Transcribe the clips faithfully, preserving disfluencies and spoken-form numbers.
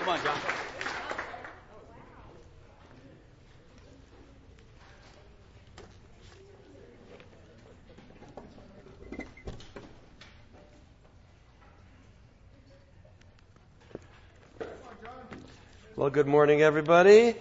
Come on, John. Well, good morning, everybody.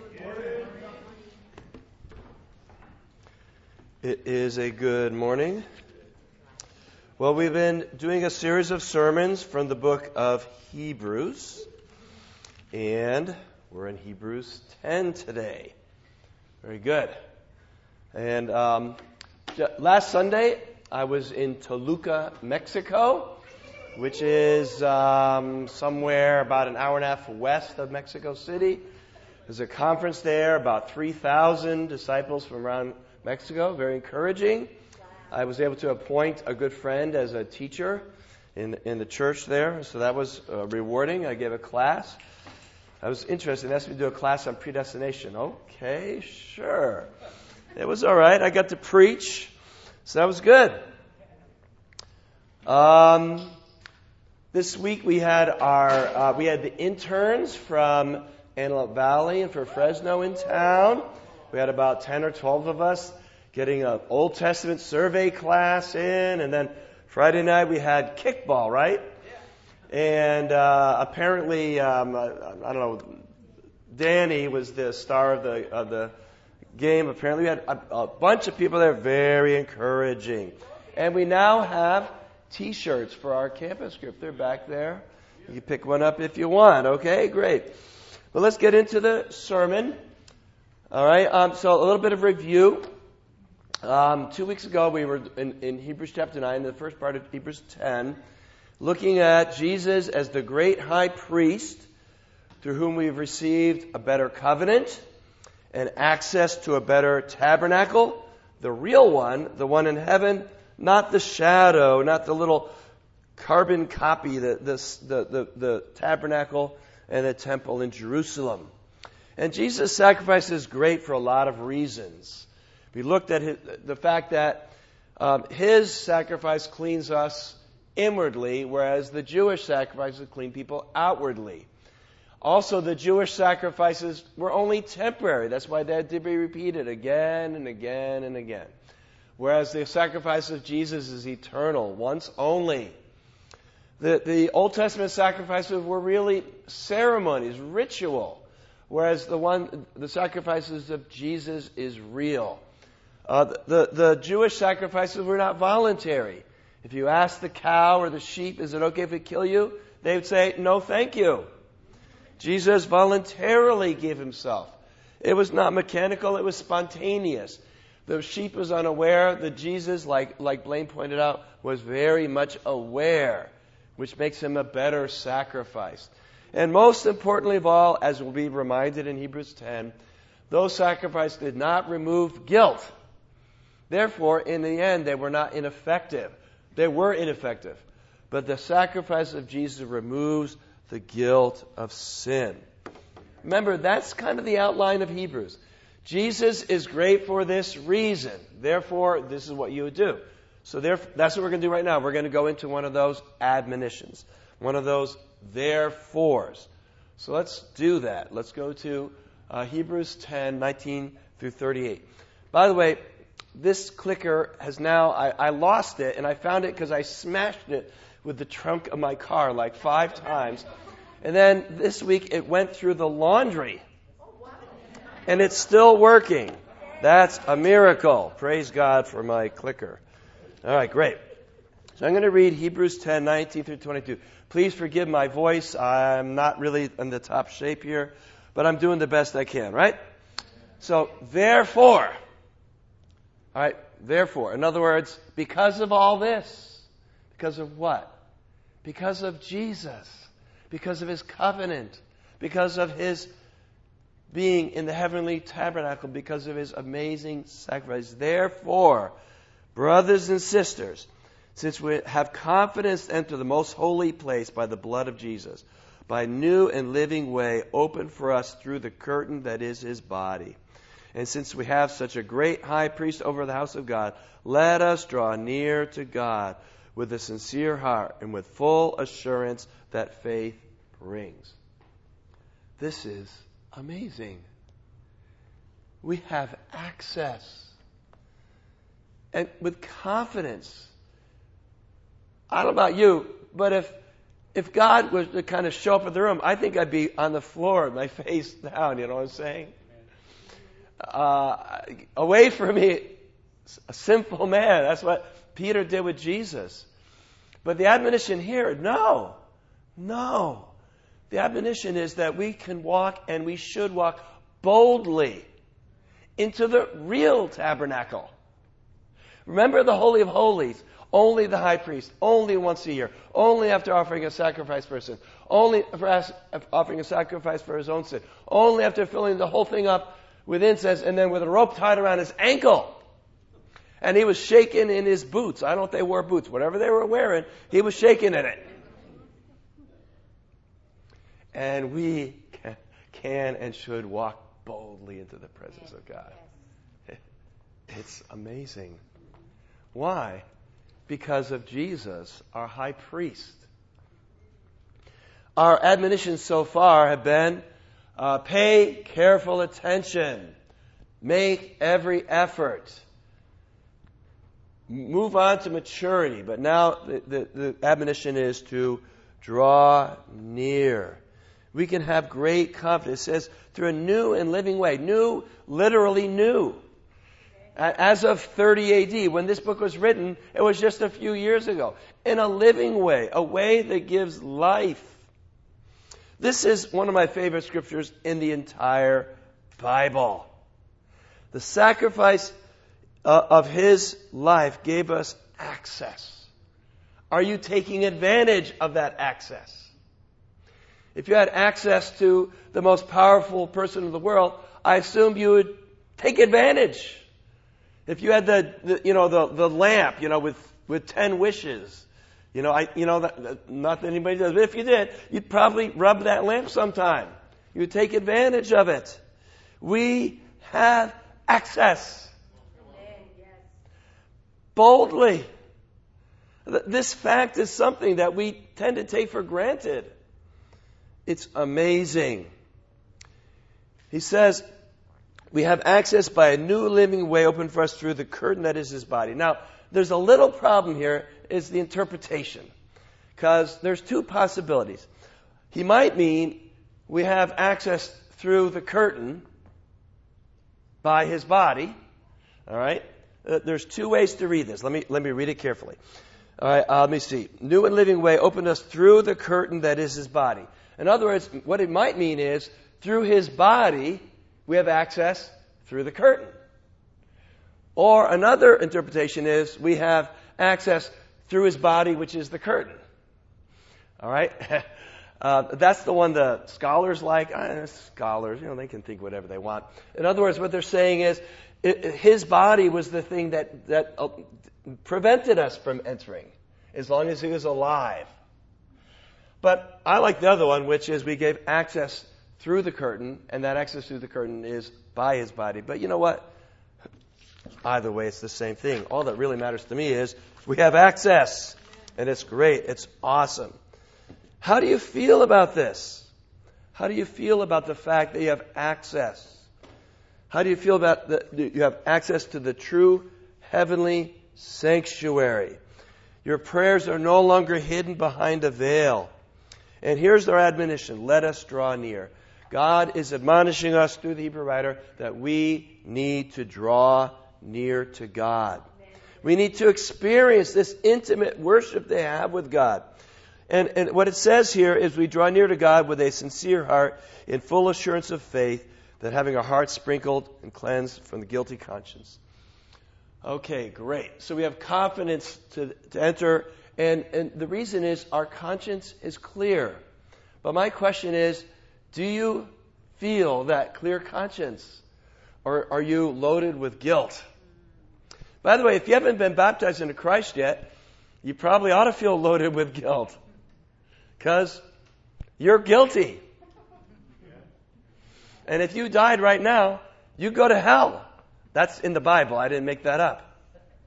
It is a good morning. Well, we've been doing a series of sermons from the book of Hebrews, and we're in Hebrews ten today. Very good. And um, last Sunday, I was in Toluca, Mexico, which is um, somewhere about an hour and a half west of Mexico City. There's a conference there, about three thousand disciples from around Mexico. Very encouraging. I was able to appoint a good friend as a teacher in in the church there, so that was uh, rewarding. I gave a class. I was interested. They asked me to do a class on predestination. Okay, sure. It was all right. I got to preach, so that was good. Um... This week we had our uh, we had the interns from Antelope Valley and for Fresno in town. We had about ten or twelve of us getting an Old Testament survey class in, and then Friday night we had kickball, right? And uh, apparently, um, I, I don't know, Danny was the star of the of the game. Apparently, we had a, a bunch of people there, very encouraging, and we now have T-shirts for our campus group. They're back there. You can pick one up if you want. Okay, great. Well, let's get into the sermon. All right. Um, so a little bit of review. Um, two weeks ago, we were in, in Hebrews chapter nine, the first part of Hebrews ten, looking at Jesus as the great high priest through whom we've received a better covenant and access to a better tabernacle, the real one, the one in heaven. Not the shadow, not the little carbon copy, the, the, the, the tabernacle and the temple in Jerusalem. And Jesus' sacrifice is great for a lot of reasons. We looked at his, the fact that um, his sacrifice cleans us inwardly, whereas the Jewish sacrifices clean people outwardly. Also, the Jewish sacrifices were only temporary. That's why they had to be repeated again and again and again. Whereas the sacrifice of Jesus is eternal, once only. The, the Old Testament sacrifices were really ceremonies, ritual. Whereas the one, the sacrifices of Jesus is real. Uh, the, the, the Jewish sacrifices were not voluntary. If you ask the cow or the sheep, is it okay if we kill you? They would say, no, thank you. Jesus voluntarily gave himself. It was not mechanical, it was spontaneous. The sheep was unaware. The Jesus, like, like Blaine pointed out, was very much aware, which makes him a better sacrifice. And most importantly of all, as we'll be reminded in Hebrews ten, those sacrifices did not remove guilt. Therefore, in the end, they were not ineffective. They were ineffective. But the sacrifice of Jesus removes the guilt of sin. Remember, that's kind of the outline of Hebrews. Jesus is great for this reason. Therefore, this is what you would do. So therefore, that's what we're going to do right now. We're going to go into one of those admonitions, one of those therefores. So let's do that. Let's go to uh, Hebrews ten, nineteen through thirty-eight. By the way, this clicker has now, I, I lost it, and I found it because I smashed it with the trunk of my car like five times. And then this week it went through the laundry. And it's still working. That's a miracle. Praise God for my clicker. All right, great. So I'm going to read Hebrews ten, nineteen through twenty-two. Please forgive my voice. I'm not really in the top shape here, but I'm doing the best I can, right? So, therefore, all right, therefore, in other words, because of all this, because of what? Because of Jesus, because of his covenant, because of his being in the heavenly tabernacle, because of his amazing sacrifice. Therefore, brothers and sisters, since we have confidence to enter the most holy place by the blood of Jesus, by a new and living way opened for us through the curtain that is his body. And since we have such a great high priest over the house of God, let us draw near to God with a sincere heart and with full assurance that faith brings. This is amazing. We have access. And with confidence. I don't know about you, but if if God was to kind of show up in the room, I think I'd be on the floor, my face down, you know what I'm saying? Uh, away from me, a sinful man. That's what Peter did with Jesus. But the admonition here, no, no. The admonition is that we can walk, and we should walk boldly into the real tabernacle. Remember the Holy of Holies. Only the high priest, only once a year, only after offering a sacrifice for sin, only for offering a sacrifice for his own sin, only after filling the whole thing up with incense, and then with a rope tied around his ankle. And he was shaking in his boots. I don't know if they wore boots. Whatever they were wearing, he was shaking in it. And we can, can and should walk boldly into the presence of God. It's amazing. Why? Because of Jesus, our high priest. Our admonitions so far have been, uh, pay careful attention. Make every effort. Move on to maturity. But now the, the, the admonition is to draw near. We can have great confidence. It says, through a new and living way. New, literally new. As of thirty A D, when this book was written, it was just a few years ago. In a living way, a way that gives life. This is one of my favorite scriptures in the entire Bible. The sacrifice uh, of his life gave us access. Are you taking advantage of that access? If you had access to the most powerful person in the world, I assume you would take advantage. If you had the, the you know, the, the lamp, you know, with, with ten wishes, you know, I, you know, that, not that anybody does, but if you did, you'd probably rub that lamp sometime. You would take advantage of it. We have access. Boldly. This fact is something that we tend to take for granted. It's amazing. He says, we have access by a new living way open for us through the curtain that is his body. Now, there's a little problem here, is the interpretation. Because there's two possibilities. He might mean we have access through the curtain by his body. All right? Uh, there's two ways to read this. Let me let me read it carefully. All right, uh, let me see. New and living way opened us through the curtain that is his body. In other words, what it might mean is through his body, we have access through the curtain. Or another interpretation is we have access through his body, which is the curtain. All right? Uh, that's the one the scholars like. Uh, scholars, you know, they can think whatever they want. In other words, what they're saying is it, his body was the thing that, that uh, prevented us from entering as long as he was alive. But I like the other one, which is we gave access through the curtain, and that access through the curtain is by his body. But you know what? Either way, it's the same thing. All that really matters to me is we have access, and it's great. It's awesome. How do you feel about this? How do you feel about the fact that you have access? How do you feel about that you have access to the true heavenly sanctuary? Your prayers are no longer hidden behind a veil. And here's our admonition. Let us draw near. God is admonishing us through the Hebrew writer that we need to draw near to God. We need to experience this intimate worship they have with God. And, and what it says here is we draw near to God with a sincere heart in full assurance of faith, that having our hearts sprinkled and cleansed from the guilty conscience. Okay, great. So we have confidence to, to enter, and, and the reason is our conscience is clear. But my question is, do you feel that clear conscience? Or are you loaded with guilt? By the way, if you haven't been baptized into Christ yet, you probably ought to feel loaded with guilt. Because you're guilty. And if you died right now, you go to hell. That's in the Bible. I didn't make that up.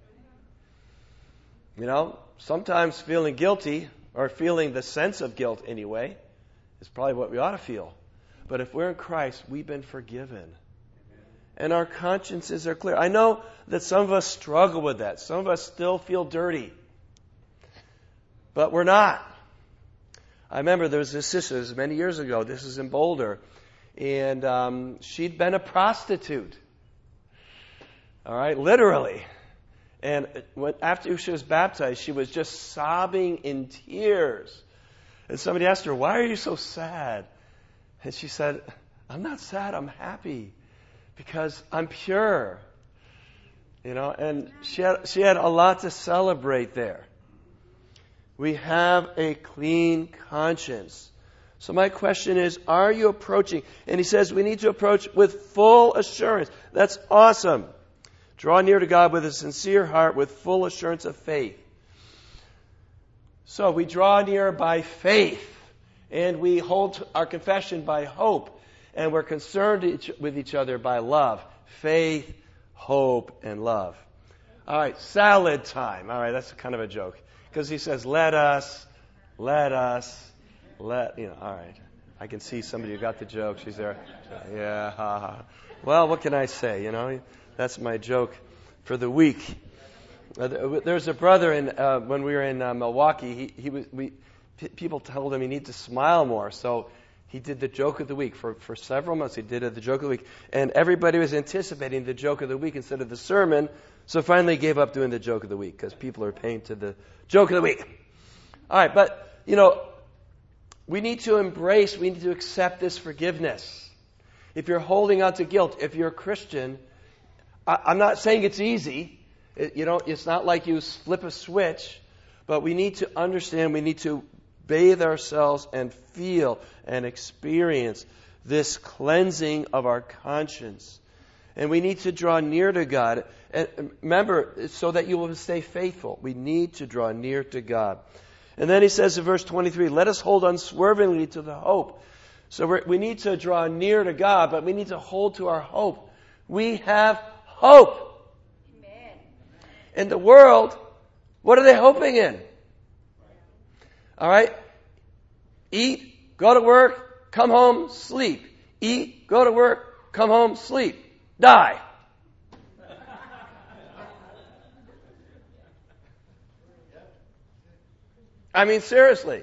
You know, sometimes feeling guilty, or feeling the sense of guilt anyway, is probably what we ought to feel. But if we're in Christ, we've been forgiven. And our consciences are clear. I know that some of us struggle with that. Some of us still feel dirty. But we're not. I remember there was this sister, this was many years ago, this is in Boulder, and um, she'd been a prostitute. All right, literally. And when, after she was baptized, she was just sobbing in tears. And somebody asked her, "Why are you so sad?" And she said, "I'm not sad, I'm happy because I'm pure." You know, and she had, she had a lot to celebrate there. We have a clean conscience. So my question is, are you approaching? And he says we need to approach with full assurance. That's awesome. Draw near to God with a sincere heart, with full assurance of faith. So we draw near by faith, and we hold our confession by hope, and we're concerned with each other by love. Faith, hope, and love. All right, salad time. All right, that's kind of a joke. Because he says, let us, let us, let, you know, all right. I can see somebody who got the joke. She's there. Yeah, ha, ha. Well, what can I say, you know? That's my joke for the week. Uh, there's a brother in, uh, when we were in uh, Milwaukee, he, he was, we, p- people told him he needed to smile more. So he did the joke of the week. For, for several months, he did it, the joke of the week. And everybody was anticipating the joke of the week instead of the sermon. So finally he gave up doing the joke of the week because people are paying to the joke of the week. All right, but, you know, we need to embrace, we need to accept this forgiveness. If you're holding on to guilt, if you're a Christian, I, I'm not saying it's easy. It, you know, it's not like you flip a switch, but we need to understand, we need to bathe ourselves and feel and experience this cleansing of our conscience. And we need to draw near to God. And remember, so that you will stay faithful, we need to draw near to God. And then he says in verse twenty-three, let us hold unswervingly to the hope. So we're, we need to draw near to God, but we need to hold to our hope. We have hope. Amen. In the world, what are they hoping in? All right? Eat, go to work, come home, sleep. Eat, go to work, come home, sleep. Die. I mean, seriously.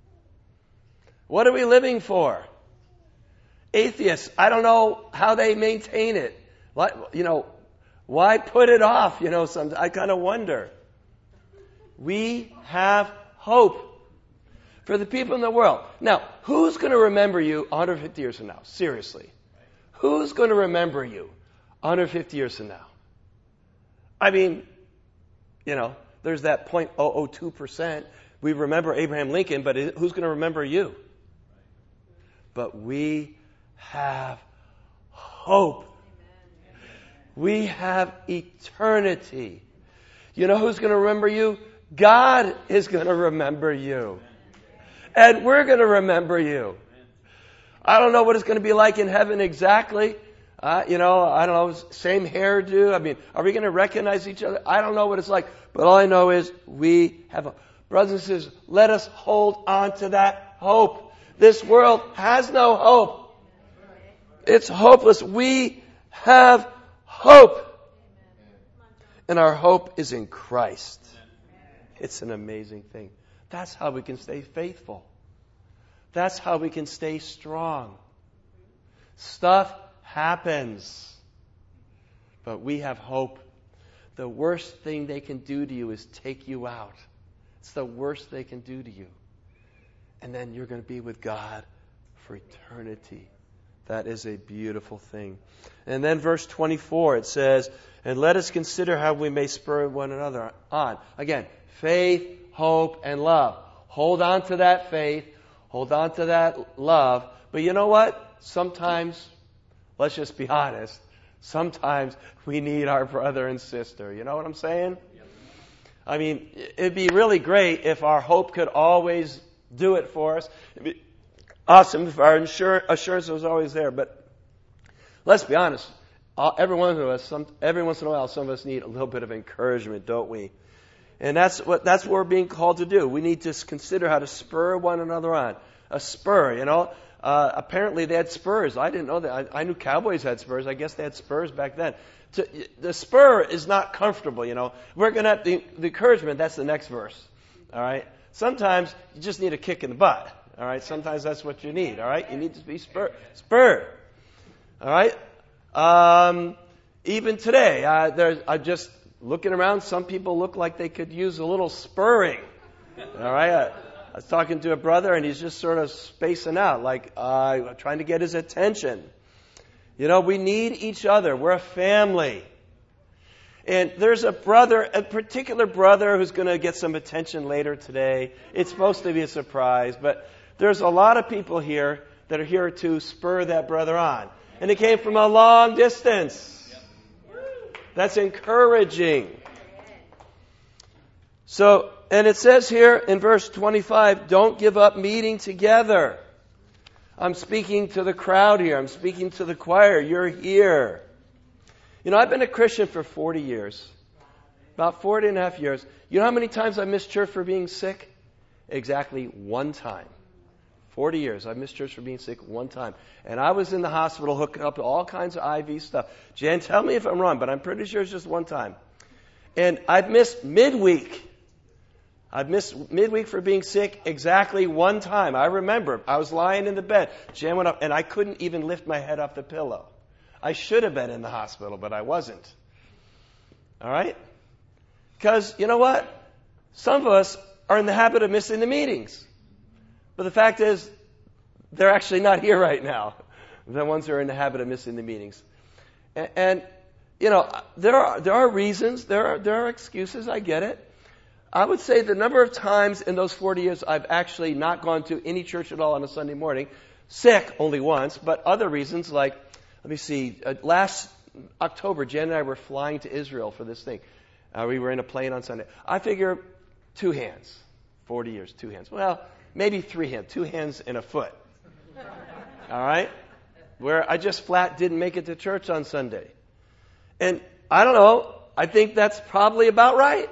What are we living for? Atheists, I don't know how they maintain it. Like, you know, why put it off? You know, some, I kind of wonder. We have hope for the people in the world. Now, who's going to remember you one hundred fifty years from now? Seriously. Who's going to remember you one hundred fifty years from now? I mean, you know, there's that zero point zero zero two percent. We remember Abraham Lincoln, but who's going to remember you? But we have hope. We have eternity. You know who's going to remember you? God is going to remember you. And we're going to remember you. I don't know what it's going to be like in heaven exactly. Uh, you know, I don't know, same hairdo. I mean, are we going to recognize each other? I don't know what it's like. But all I know is we have a... Brothers and sisters, let us hold on to that hope. This world has no hope. It's hopeless. We have hope. And our hope is in Christ. It's an amazing thing. That's how we can stay faithful. That's how we can stay strong. Stuff happens. But we have hope. The worst thing they can do to you is take you out. It's the worst they can do to you. And then you're going to be with God for eternity. That is a beautiful thing. And then verse twenty-four, it says, and let us consider how we may spur one another on. Again, faith, hope, and love. Hold on to that faith. Hold on to that love. But you know what? Sometimes, let's just be honest, sometimes we need our brother and sister. You know what I'm saying? I mean, it'd be really great if our hope could always do it for us. It'd be awesome if our insur- assurance was always there. But let's be honest. All, every one of us, some, every once in a while, some of us need a little bit of encouragement, don't we? And that's what that's what we're being called to do. We need to consider how to spur one another on. a spur, you know. Uh, apparently they had spurs. I didn't know that. I, I knew cowboys had spurs. I guess they had spurs back then. To, the spur is not comfortable, you know. We're going to have the, the encouragement. That's the next verse. All right. Sometimes you just need a kick in the butt. All right. Sometimes that's what you need. All right. You need to be spur, spurred. All right. Um, even today, uh, there's, I'm just looking around. Some people look like they could use a little spurring. All right. I, I was talking to a brother, and he's just sort of spacing out, like uh, trying to get his attention. You know, we need each other. We're a family. And there's a brother, a particular brother who's going to get some attention later today. It's supposed to be a surprise, but there's a lot of people here that are here to spur that brother on. And it came from a long distance. That's encouraging. So, and it says here in verse twenty-five, don't give up meeting together. I'm speaking to the crowd here. I'm speaking to the choir. You're here. You know, I've been a Christian for forty years. About forty and a half years. You know how many times I missed church for being sick? Exactly one time. forty years. I missed church for being sick one time. And I was in the hospital hooking up to all kinds of I V stuff. Jan, tell me if I'm wrong, but I'm pretty sure it's just one time. And I've missed midweek. I've missed midweek for being sick exactly one time. I remember. I was lying in the bed. Jan went up, and I couldn't even lift my head off the pillow. I should have been in the hospital, but I wasn't. All right? Because, you know what? Some of us are in the habit of missing the meetings. But the fact is, they're actually not here right now. The ones who are in the habit of missing the meetings. And, and you know, there are there are reasons, there are there are excuses, I get it. I would say the number of times in those forty years I've actually not gone to any church at all on a Sunday morning, sick only once, but other reasons like, let me see, uh, last October, Jen and I were flying to Israel for this thing. Uh, we were in a plane on Sunday. I figure two hands, forty years, two hands. Well, maybe three hands, two hands and a foot. All right? Where I just flat didn't make it to church on Sunday. And I don't know, I think that's probably about right.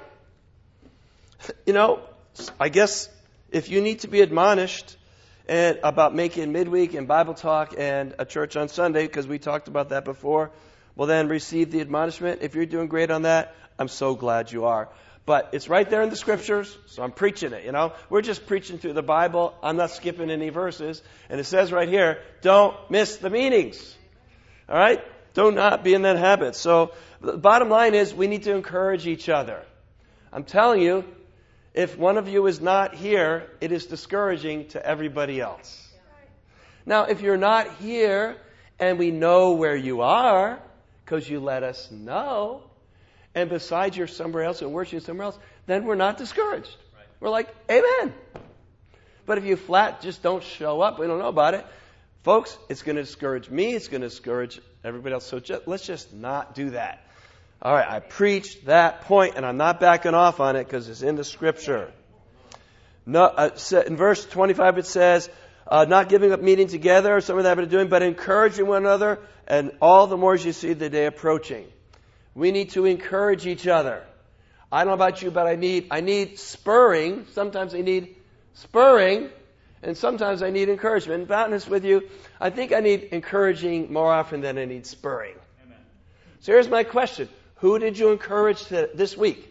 You know, I guess if you need to be admonished and about making midweek and Bible talk and a church on Sunday, because we talked about that before, well then receive the admonishment. If you're doing great on that, I'm so glad you are. But it's right there in the scriptures, so I'm preaching it, you know. We're just preaching through the Bible. I'm not skipping any verses. And it says right here, don't miss the meetings. All right? Do not be in that habit. So the bottom line is we need to encourage each other. I'm telling you, if one of you is not here, it is discouraging to everybody else. Now, if you're not here and we know where you are because you let us know, and besides you're somewhere else and worshiping somewhere else, then we're not discouraged. Right. We're like, amen. But if you flat just don't show up, we don't know about it, folks, it's going to discourage me, it's going to discourage everybody else. So just, let's just not do that. All right, I preached that point, and I'm not backing off on it because it's in the Scripture. No, uh, in verse twenty-five it says, uh, not giving up meeting together, some of that we're doing, but encouraging one another, and all the more as you see the day approaching. We need to encourage each other. I don't know about you, but I need I need spurring. Sometimes I need spurring, and sometimes I need encouragement. To be honest with you, I think I need encouraging more often than I need spurring. Amen. So here's my question. Who did you encourage to, this week?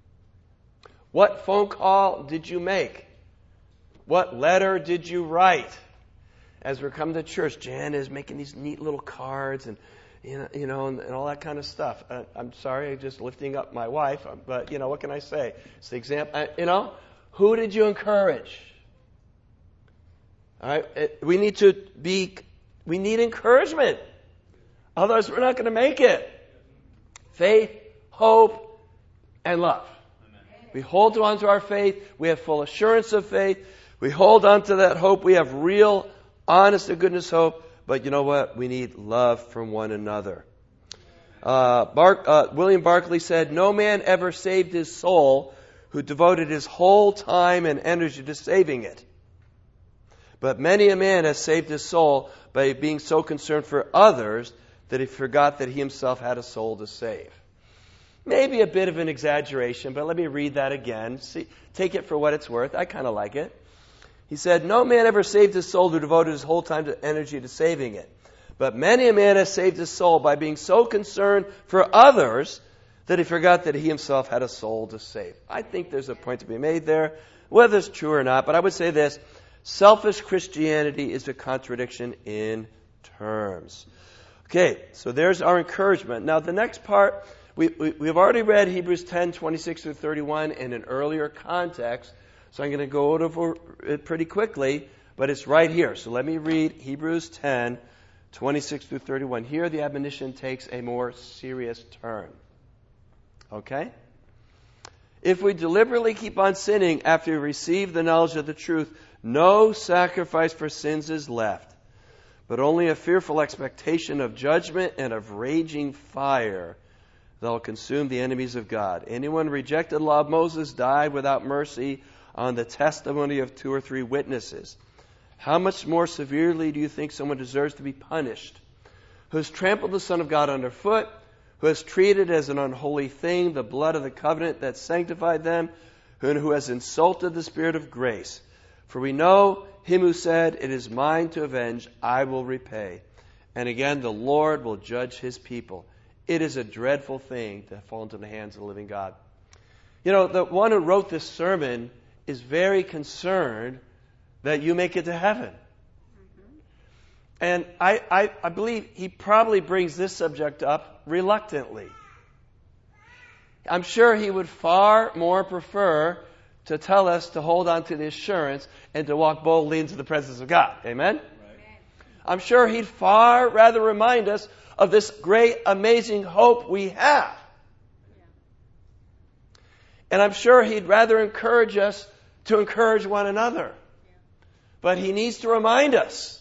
What phone call did you make? What letter did you write? As we're coming to church, Jan is making these neat little cards and you know, you know and, and all that kind of stuff. Uh, I'm sorry, I'm just lifting up my wife, but you know, what can I say? It's the example. Uh, you know, who did you encourage? All right, it, we need to be. We need encouragement. Otherwise, we're not going to make it. Faith, hope, and love. Amen. We hold on to our faith. We have full assurance of faith. We hold on to that hope. We have real, honest to goodness hope. But you know what? We need love from one another. Uh, Bar- uh, William Barclay said, no man ever saved his soul who devoted his whole time and energy to saving it. But many a man has saved his soul by being so concerned for others that he forgot that he himself had a soul to save. Maybe a bit of an exaggeration, but let me read that again. See, take it for what it's worth. I kind of like it. He said, no man ever saved his soul who devoted his whole time to energy to saving it. But many a man has saved his soul by being so concerned for others that he forgot that he himself had a soul to save. I think there's a point to be made there, whether it's true or not. But I would say this, selfish Christianity is a contradiction in terms. Okay, so there's our encouragement. Now the next part, we, we, we've already read Hebrews ten, twenty-six through thirty-one in an earlier context. So I'm going to go over it pretty quickly, but it's right here. So let me read Hebrews ten, twenty-six through thirty-one. Here the admonition takes a more serious turn. Okay? If we deliberately keep on sinning after we receive the knowledge of the truth, no sacrifice for sins is left, but only a fearful expectation of judgment and of raging fire that will consume the enemies of God. Anyone who rejected the law of Moses died without mercy on the testimony of two or three witnesses. How much more severely do you think someone deserves to be punished, who has trampled the Son of God underfoot, who has treated as an unholy thing the blood of the covenant that sanctified them, and who has insulted the Spirit of grace? For we know him who said, it is mine to avenge, I will repay. And again, the Lord will judge his people. It is a dreadful thing to fall into the hands of the living God. You know, the one who wrote this sermon is very concerned that you make it to heaven. Mm-hmm. And I, I, I believe he probably brings this subject up reluctantly. I'm sure he would far more prefer to tell us to hold on to the assurance and to walk boldly into the presence of God. Amen? Right. I'm sure he'd far rather remind us of this great, amazing hope we have. Yeah. And I'm sure he'd rather encourage us to encourage one another. Yeah. But he needs to remind us.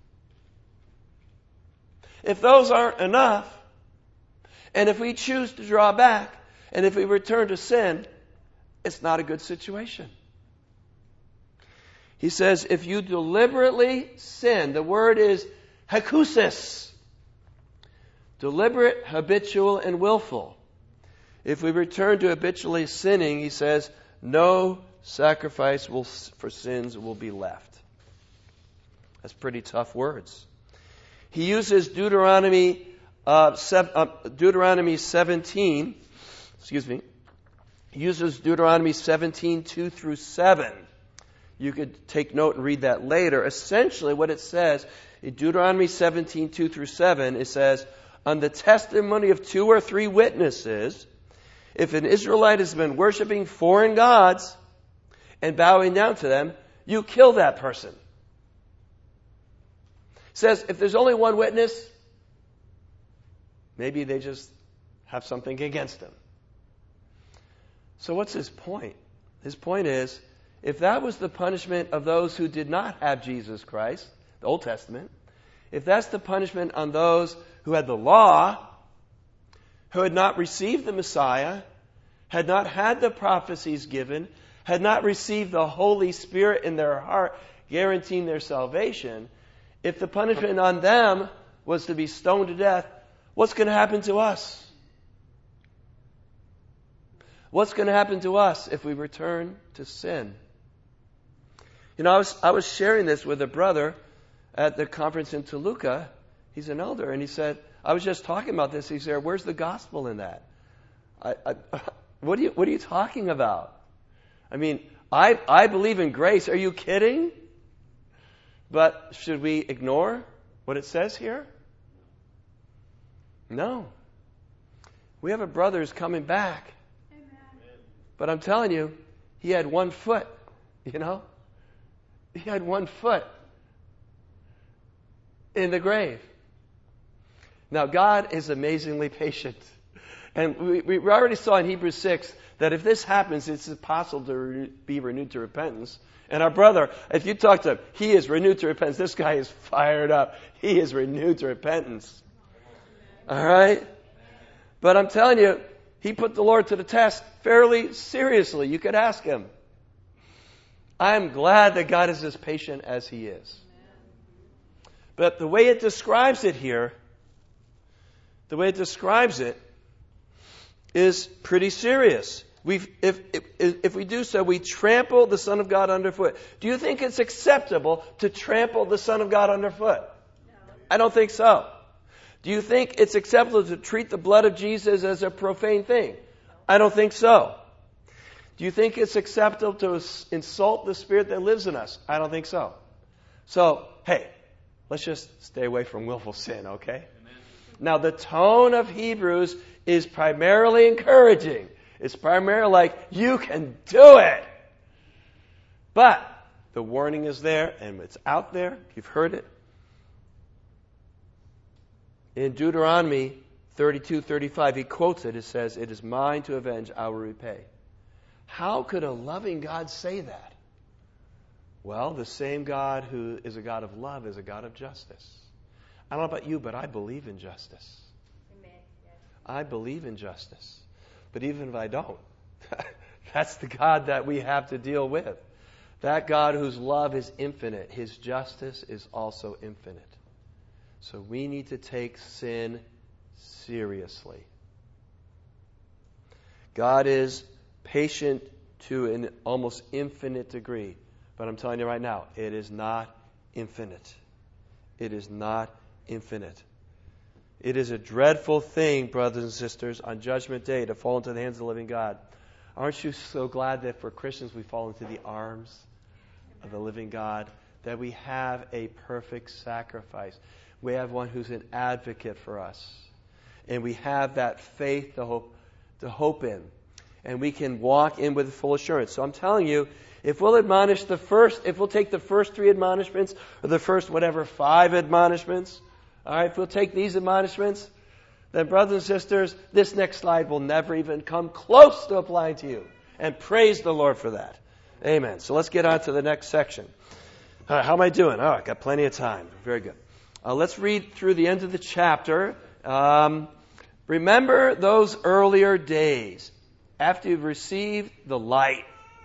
If those aren't enough, and if we choose to draw back, and if we return to sin, it's not a good situation. He says, if you deliberately sin, the word is hakusis, deliberate, habitual, and willful. If we return to habitually sinning, he says, no sacrifice will, for sins will be left. That's pretty tough words. He uses Deuteronomy uh, sev- uh, Deuteronomy seventeen, excuse me, he uses Deuteronomy seventeen, two through seven. You could take note and read that later. Essentially what it says in Deuteronomy seventeen, two through seven, it says, on the testimony of two or three witnesses, if an Israelite has been worshiping foreign gods and bowing down to them, you kill that person. It says if there's only one witness, maybe they just have something against him. So what's his point? His point is, if that was the punishment of those who did not have Jesus Christ, the Old Testament, if that's the punishment on those who had the law, who had not received the Messiah, had not had the prophecies given, had not received the Holy Spirit in their heart, guaranteeing their salvation, if the punishment on them was to be stoned to death, what's going to happen to us? What's going to happen to us if we return to sin? You know, I was, I was sharing this with a brother at the conference in Toluca. He's an elder, and he said, I was just talking about this. He said, where's the gospel in that? I, I, what, are you, what are you talking about? I mean, I, I believe in grace. Are you kidding? But should we ignore what it says here? No. We have a brother who's coming back. But I'm telling you, he had one foot, you know? He had one foot in the grave. Now, God is amazingly patient. And we, we already saw in Hebrews six that if this happens, it's impossible to re- be renewed to repentance. And our brother, if you talk to him, he is renewed to repentance. This guy is fired up. He is renewed to repentance. All right? But I'm telling you, he put the Lord to the test fairly seriously. You could ask him. I'm glad that God is as patient as he is. But the way it describes it here, the way it describes it is pretty serious. We, if, if, if we do so, we trample the Son of God underfoot. Do you think it's acceptable to trample the Son of God underfoot? No. I don't think so. Do you think it's acceptable to treat the blood of Jesus as a profane thing? No. I don't think so. Do you think it's acceptable to insult the Spirit that lives in us? I don't think so. So, hey, let's just stay away from willful sin, okay? Amen. Now, the tone of Hebrews is primarily encouraging. It's primarily like, you can do it. But the warning is there, and it's out there. You've heard it. In Deuteronomy thirty-two thirty-five, he quotes it. It says, "It is mine to avenge, I will repay." How could a loving God say that? Well, the same God who is a God of love is a God of justice. I don't know about you, but I believe in justice. Amen. Yes. I believe in justice. But even if I don't, that's the God that we have to deal with. That God whose love is infinite, His justice is also infinite. So we need to take sin seriously. God is patient to an almost infinite degree. But I'm telling you right now, it is not infinite. It is not infinite. It is a dreadful thing, brothers and sisters, on Judgment Day to fall into the hands of the living God. Aren't you so glad that for Christians we fall into the arms of the living God, that we have a perfect sacrifice. We have one who's an advocate for us. And we have that faith to hope, to hope in. And we can walk in with full assurance. So I'm telling you, if we'll admonish the first, if we'll take the first three admonishments, or the first whatever five admonishments, all right, if we'll take these admonishments, then brothers and sisters, this next slide will never even come close to applying to you. And praise the Lord for that. Amen. So let's get on to the next section. All right, how am I doing? Oh, I got plenty of time. Very good. Uh, let's read through the end of the chapter. Um, remember those earlier days after you've received the light,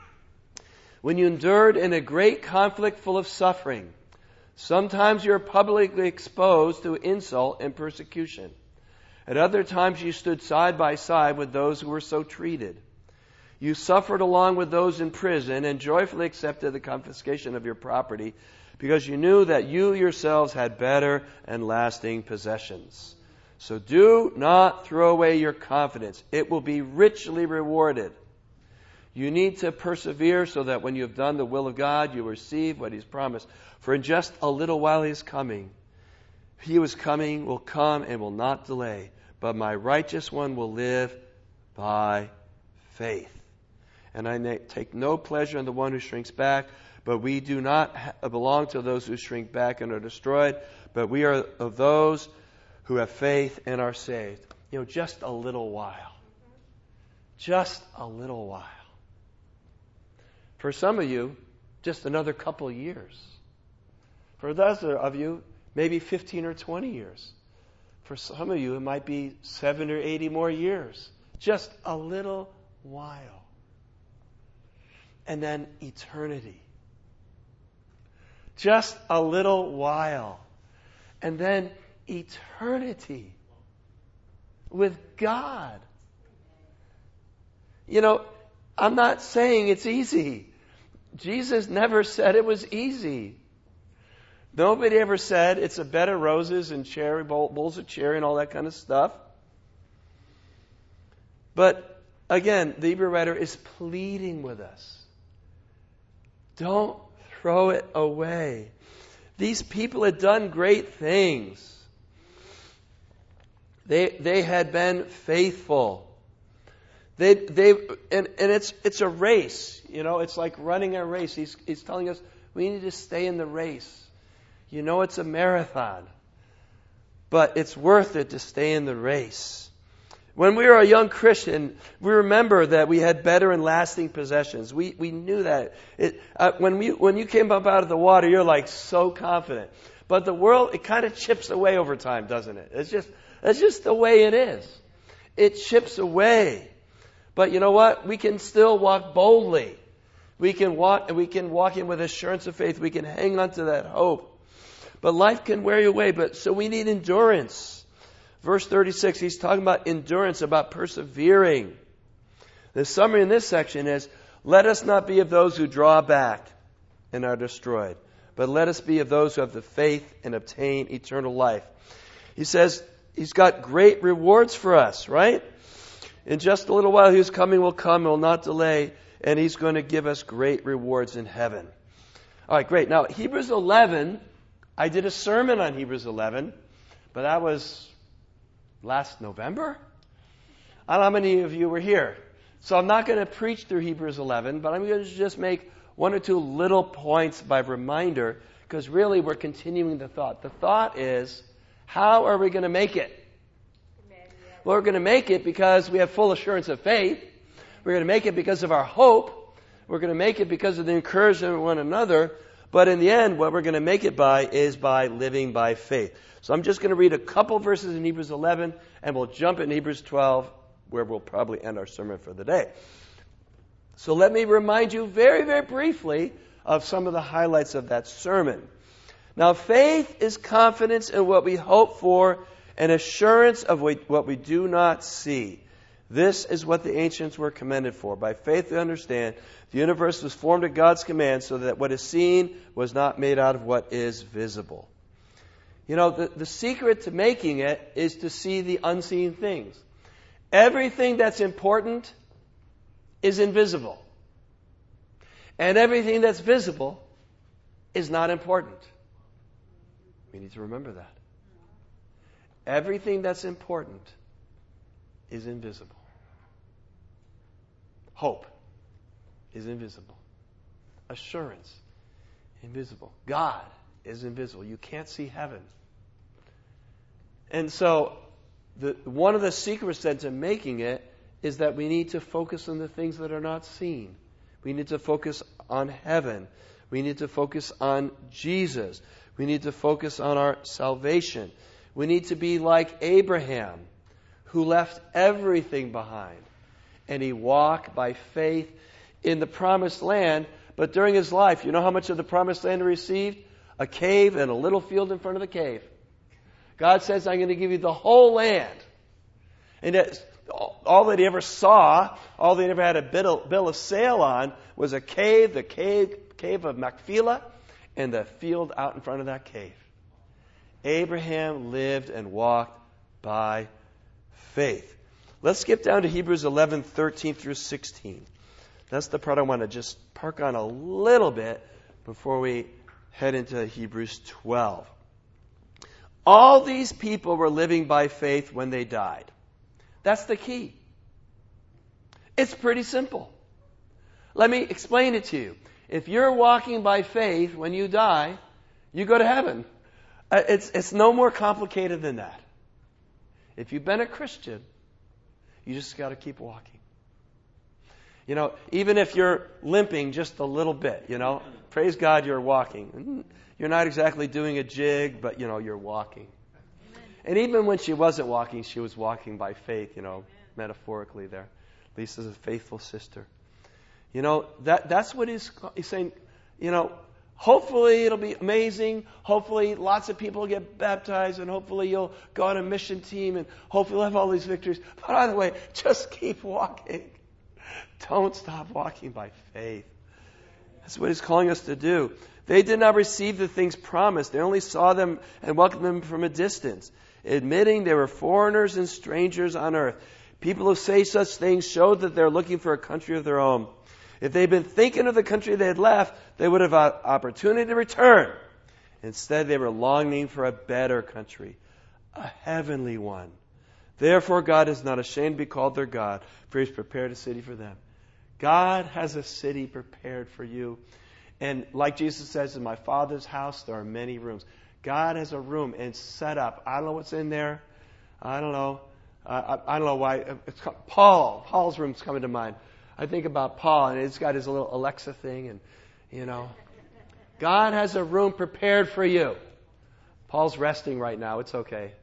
when you endured in a great conflict full of suffering. Sometimes you were publicly exposed to insult and persecution. At other times you stood side by side with those who were so treated. You suffered along with those in prison and joyfully accepted the confiscation of your property because you knew that you yourselves had better and lasting possessions. So do not throw away your confidence. It will be richly rewarded. You need to persevere so that when you have done the will of God, you receive what He's promised. For in just a little while He is coming. He who is coming will come and will not delay. But my righteous one will live by faith. And I take no pleasure in the one who shrinks back, but we do not belong to those who shrink back and are destroyed, but we are of those who have faith and are saved. You know, just a little while. Just a little while. For some of you, just another couple of years. For others of you, maybe fifteen or twenty years. For some of you, it might be seven or eighty more years. Just a little while. And then eternity. Just a little while. And then eternity with God. You know, I'm not saying it's easy. Jesus never said it was easy. Nobody ever said it's a bed of roses and cherry bowls of cherry and all that kind of stuff. But again, the Hebrew writer is pleading with us. Don't throw it away. These people had done great things. They they had been faithful. They they and, and it's it's a race. You know, it's like running a race. He's he's telling us we need to stay in the race. You know, it's a marathon, but it's worth it to stay in the race. When we were a young Christian, we remember that we had better and lasting possessions. We we knew that. It, uh, when we when you came up out of the water, you're like so confident. But the world, it kind of chips away over time, doesn't it? It's just it's just the way it is. It chips away. But you know what? We can still walk boldly. We can walk. We can walk in with assurance of faith. We can hang on to that hope. But life can wear you away. But so we need endurance. Verse thirty-six, he's talking about endurance, about persevering. The summary in this section is, let us not be of those who draw back and are destroyed, but let us be of those who have the faith and obtain eternal life. He says he's got great rewards for us, right? In just a little while, his coming will come, will not delay, and he's going to give us great rewards in heaven. All right, great. Now, Hebrews eleven, I did a sermon on Hebrews eleven, but that was last November? I don't know how many of you were here. So I'm not going to preach through Hebrews eleven, but I'm going to just make one or two little points by reminder, because really we're continuing the thought. The thought is, how are we going to make it? Well, we're going to make it because we have full assurance of faith. We're going to make it because of our hope. We're going to make it because of the encouragement of one another. But in the end, what we're going to make it by is by living by faith. So I'm just going to read a couple verses in Hebrews eleven, and we'll jump in Hebrews twelve, where we'll probably end our sermon for the day. So let me remind you very, very briefly of some of the highlights of that sermon. Now, faith is confidence in what we hope for and assurance of what we do not see. This is what the ancients were commended for. By faith we understand the universe was formed at God's command, so that what is seen was not made out of what is visible. You know, the, the secret to making it is to see the unseen things. Everything that's important is invisible. And everything that's visible is not important. We need to remember that. Everything that's important is invisible. Hope is invisible. Assurance, invisible. God is invisible. You can't see heaven. And so, the, one of the secrets then to making it is that we need to focus on the things that are not seen. We need to focus on heaven. We need to focus on Jesus. We need to focus on our salvation. We need to be like Abraham, who left everything behind. And he walked by faith in the promised land. But during his life, you know how much of the promised land he received? A cave and a little field in front of the cave. God says, I'm going to give you the whole land. And that's all that he ever saw, all that he ever had a bill, bill of sale on, was a cave, the cave, cave of Machpelah, and the field out in front of that cave. Abraham lived and walked by faith. Let's skip down to Hebrews eleven, thirteen through sixteen. That's the part I want to just park on a little bit before we head into Hebrews twelve. All these people were living by faith when they died. That's the key. It's pretty simple. Let me explain it to you. If you're walking by faith when you die, you go to heaven. It's, it's no more complicated than that. If you've been a Christian, you just got to keep walking. You know, even if you're limping just a little bit, you know, praise God you're walking. You're not exactly doing a jig, but, you know, you're walking. Amen. And even when she wasn't walking, she was walking by faith, you know, Amen. Metaphorically there. Lisa's a faithful sister. You know, that that's what he's, he's saying, you know, hopefully it'll be amazing. Hopefully lots of people get baptized, and hopefully you'll go on a mission team, and hopefully you'll have all these victories. But by the way, just keep walking. Don't stop walking by faith. That's what he's calling us to do. They did not receive the things promised. They only saw them and welcomed them from a distance, admitting they were foreigners and strangers on earth. People who say such things show that they're looking for a country of their own. If they'd been thinking of the country they had left, they would have had opportunity to return. Instead, they were longing for a better country, a heavenly one. Therefore, God is not ashamed to be called their God, for He's prepared a city for them. God has a city prepared for you. And like Jesus says, in my Father's house, there are many rooms. God has a room and set up. I don't know what's in there. I don't know. Uh, I, I don't know why. It's Paul. Paul's room's coming to mind. I think about Paul, and he's got his little Alexa thing, and, you know. God has a room prepared for you. Paul's resting right now. It's okay.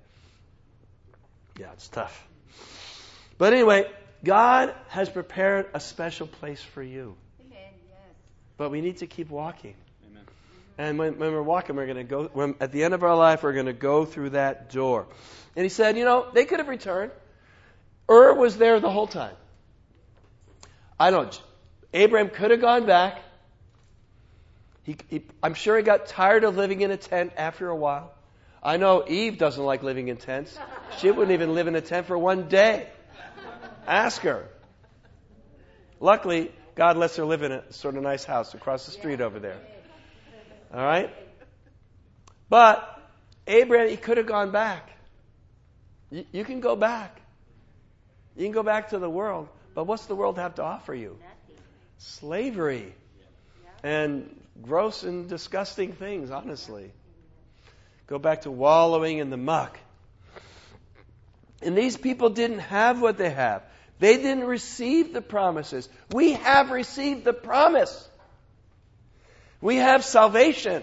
Yeah, it's tough. But anyway, God has prepared a special place for you. Amen. Yes. But we need to keep walking. Amen. And when, when we're walking, we're going to go, when, at the end of our life, we're going to go through that door. And he said, you know, they could have returned. Ur was there the whole time. I don't. Abraham could have gone back. He, he, I'm sure he got tired of living in a tent after a while. I know Eve doesn't like living in tents. She wouldn't even live in a tent for one day. Ask her. Luckily, God lets her live in a sort of nice house across the street over there. All right? But Abraham, he could have gone back. You, you can go back. You can go back to the world. But what's the world have to offer you? Slavery. And gross and disgusting things, honestly. Go back to wallowing in the muck. And these people didn't have what they have. They didn't receive the promises. We have received the promise. We have salvation.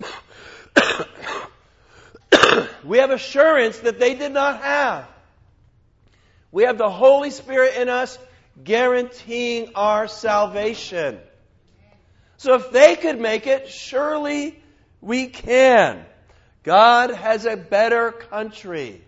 We have assurance that they did not have. We have the Holy Spirit in us guaranteeing our salvation. So if they could make it, surely we can. God has a better country.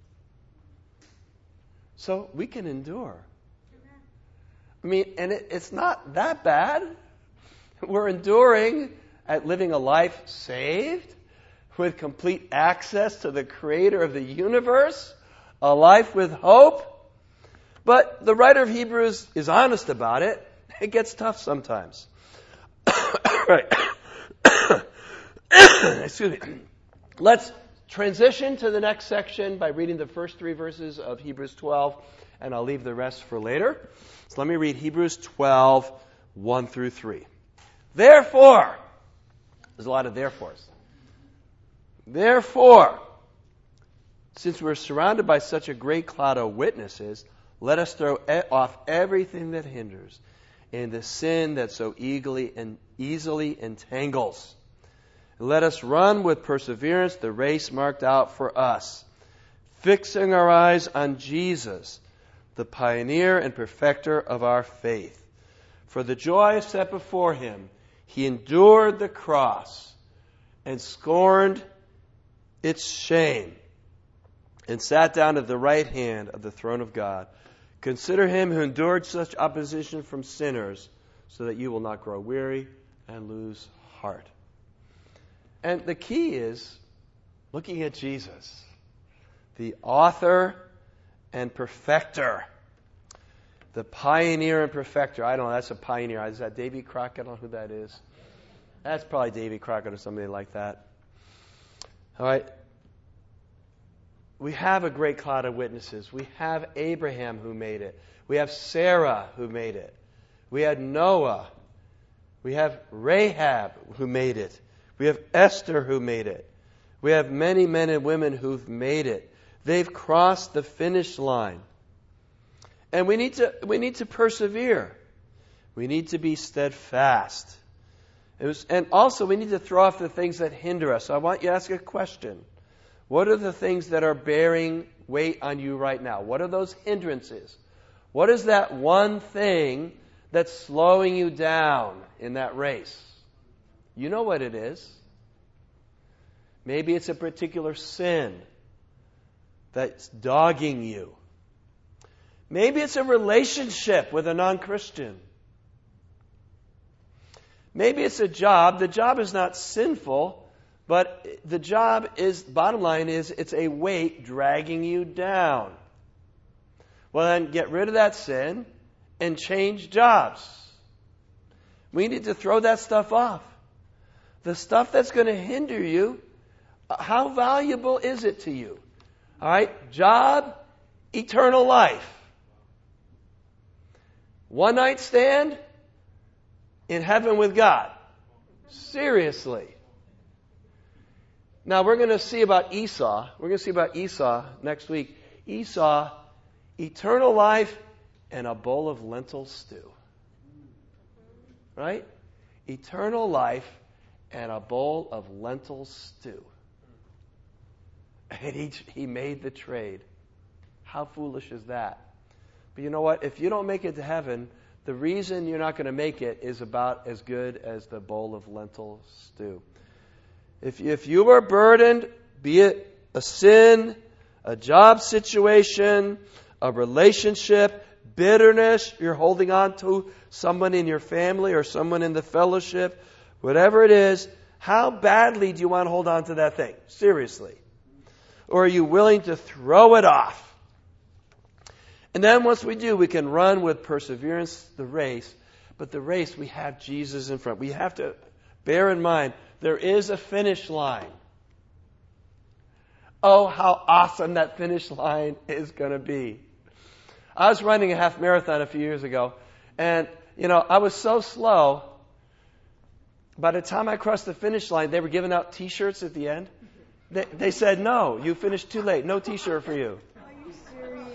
So we can endure. I mean, and it, it's not that bad. We're enduring at living a life saved, with complete access to the Creator of the universe, a life with hope. But the writer of Hebrews is honest about it. It gets tough sometimes. Right. Excuse me. Let's transition to the next section by reading the first three verses of Hebrews twelve, and I'll leave the rest for later. So let me read Hebrews twelve, one through three. Therefore, there's a lot of therefores. Therefore, since we're surrounded by such a great cloud of witnesses, let us throw off everything that hinders and the sin that so eagerly and easily entangles. Let us run with perseverance the race marked out for us, fixing our eyes on Jesus, the pioneer and perfecter of our faith. For the joy set before him, he endured the cross and scorned its shame, and sat down at the right hand of the throne of God. Consider him who endured such opposition from sinners, so that you will not grow weary and lose heart. And the key is looking at Jesus, the author and perfecter, the pioneer and perfecter. I don't know, that's a pioneer. Is that Davy Crockett? I don't know who that is. That's probably Davy Crockett or somebody like that. All right. We have a great cloud of witnesses. We have Abraham who made it. We have Sarah who made it. We had Noah. We have Rahab who made it. We have Esther who made it. We have many men and women who've made it. They've crossed the finish line. And we need to we need to persevere. We need to be steadfast. It was, and also we need to throw off the things that hinder us. So I want you to ask a question. What are the things that are bearing weight on you right now? What are those hindrances? What is that one thing that's slowing you down in that race? You know what it is. Maybe it's a particular sin that's dogging you. Maybe it's a relationship with a non-Christian. Maybe it's a job. The job is not sinful, but the job is, bottom line is, it's a weight dragging you down. Well, then get rid of that sin and change jobs. We need to throw that stuff off. The stuff that's going to hinder you, how valuable is it to you? All right, job, eternal life. One night stand in heaven with God. Seriously. Now we're going to see about Esau. We're going to see about Esau next week. Esau, eternal life and a bowl of lentil stew. Right? Eternal life and a bowl of lentil stew. And he, he made the trade. How foolish is that? But you know what? If you don't make it to heaven, the reason you're not going to make it is about as good as the bowl of lentil stew. If, if you are burdened, be it a sin, a job situation, a relationship, bitterness you're holding on to, someone in your family or someone in the fellowship, whatever it is, how badly do you want to hold on to that thing? Seriously. Or are you willing to throw it off? And then once we do, we can run with perseverance the race. But the race, we have Jesus in front. We have to bear in mind, there is a finish line. Oh, how awesome that finish line is going to be. I was running a half marathon a few years ago, and, you know, I was so slow. By the time I crossed the finish line, they were giving out T-shirts at the end. They, they said, no, you finished too late. No T-shirt for you. Are you serious?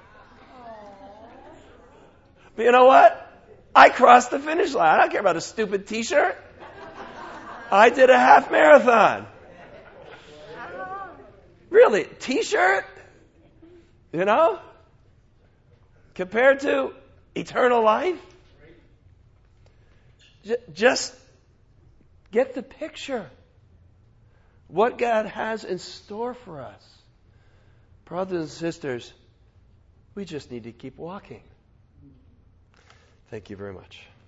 But you know what? I crossed the finish line. I don't care about a stupid T-shirt. I did a half marathon. Really, T-shirt? You know? Compared to eternal life? J- just get the picture. What God has in store for us. Brothers and sisters, we just need to keep walking. Thank you very much.